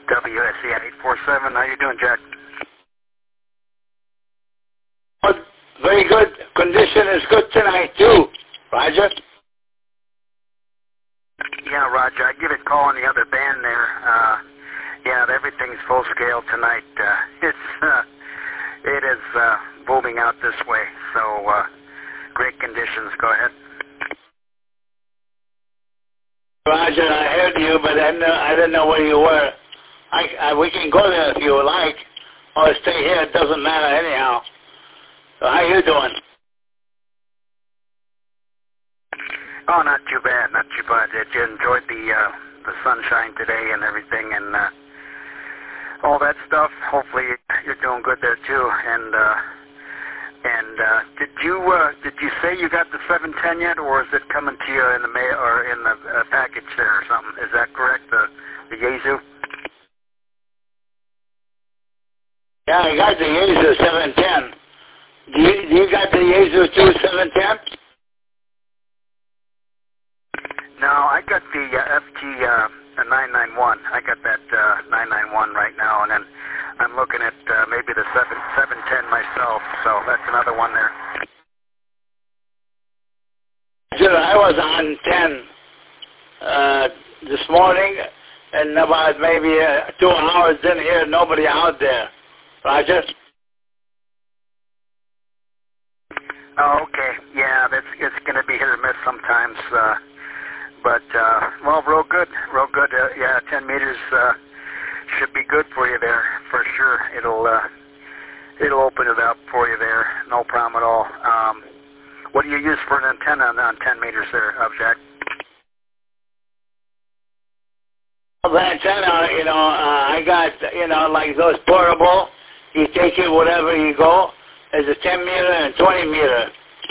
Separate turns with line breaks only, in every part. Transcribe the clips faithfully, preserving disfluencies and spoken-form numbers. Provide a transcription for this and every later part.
W S C eight four seven. How you doing, Jack?
Good. Very good. Condition is good tonight, too. Roger?
Yeah, Roger. I give it a call on the other band there. Uh, yeah, everything's full scale tonight. Uh, it's, uh, it is uh, booming out this way. So, uh, great conditions. Go ahead.
Roger, I heard you, but I, know, I didn't know where you were. I, I, we can go there if you like, or stay here. It doesn't matter anyhow. So how you doing?
Oh, not too bad, not too bad. Did you enjoyed the uh, the sunshine today and everything and uh, all that stuff? Hopefully you're doing good there too. And uh, and uh, did you uh, did you say you got the seven ten yet, or is it coming to you in the mail or in the uh, package there or something? Is that correct? The the Yaesu?
Yeah, I got the Yaesu seven ten. Do you, do you got the Yaesu two seven ten?
No, I got the uh, F T uh, nine nine one. I got that uh, nine nine one right now, and then I'm looking at uh, maybe the seven seven ten myself. So that's another one there.
Sure, I was on ten uh, this morning, and about maybe uh, two hours didn't hear nobody out there. Roger?
Oh, okay. Yeah, that's it's going to be hit or miss sometimes. Uh, but, uh, well, real good. Real good. Uh, yeah, ten meters uh, should be good for you there, for sure. It'll uh, it'll open it up for you there. No problem at all. Um, what do you use for an antenna on, on ten meters there, uh, Jack?
Well, the antenna, you know, uh, I got, you know, like those portable. You take it wherever you go. There's a ten meter and twenty meter.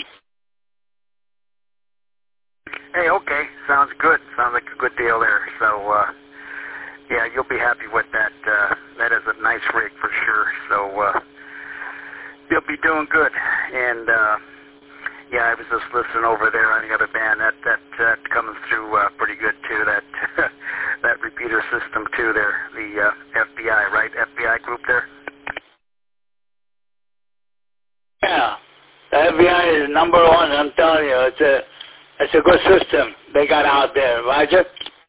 Hey, okay. Sounds good. Sounds like a good deal there. So, uh, yeah, you'll be happy with that. Uh, that is a nice rig for sure. So, uh, you'll be doing good. And, uh, yeah, I was just listening over there on the other band. That, that, that comes through, uh, pretty good too. That, that repeater system too there. The, uh, F B I, right? F B I group there.
Yeah, the F B I is number one. I'm telling you, it's a it's a good system they got out there. Roger?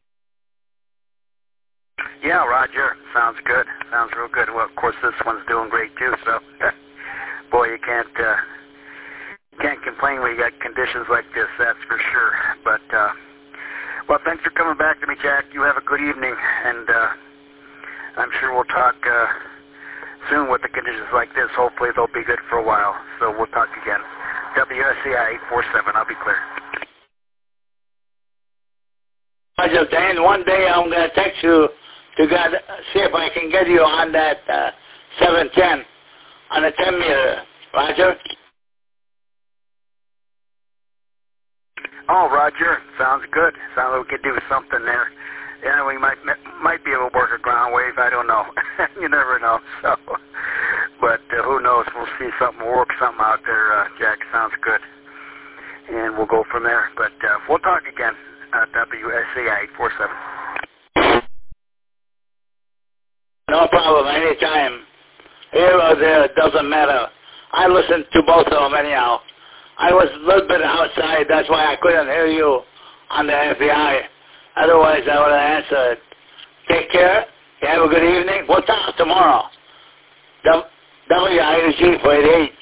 Yeah, Roger. Sounds good. Sounds real good. Well, of course, this one's doing great too. So, boy, you can't uh, can't complain when you got conditions like this. That's for sure. But uh, well, thanks for coming back to me, Jack. You have a good evening, and uh, I'm sure we'll talk. Uh, Soon with the conditions like this. Hopefully they'll be good for a while. So we'll talk again. W S C I eight four seven. I'll be clear.
Roger, Dan, one day I'm going to text you to get, see if I can get you on that uh, seven ten on a ten meter. Roger?
Oh, Roger. Sounds good. Sounds like we could do something there. Yeah, we might might be able to work a ground wave. I don't know. You never know. So, but uh, who knows? We'll see something. We'll work something out there, uh, Jack. Sounds good, and we'll go from there. But uh, we'll talk again. Uh, W S C I eight four seven.
No problem. Anytime. Here or there, it doesn't matter. I listened to both of them anyhow. I was a little bit outside. That's why I couldn't hear you on the F B I. Otherwise, I would have answered. Take care. You have a good evening. We'll talk tomorrow. W I G for eight eight.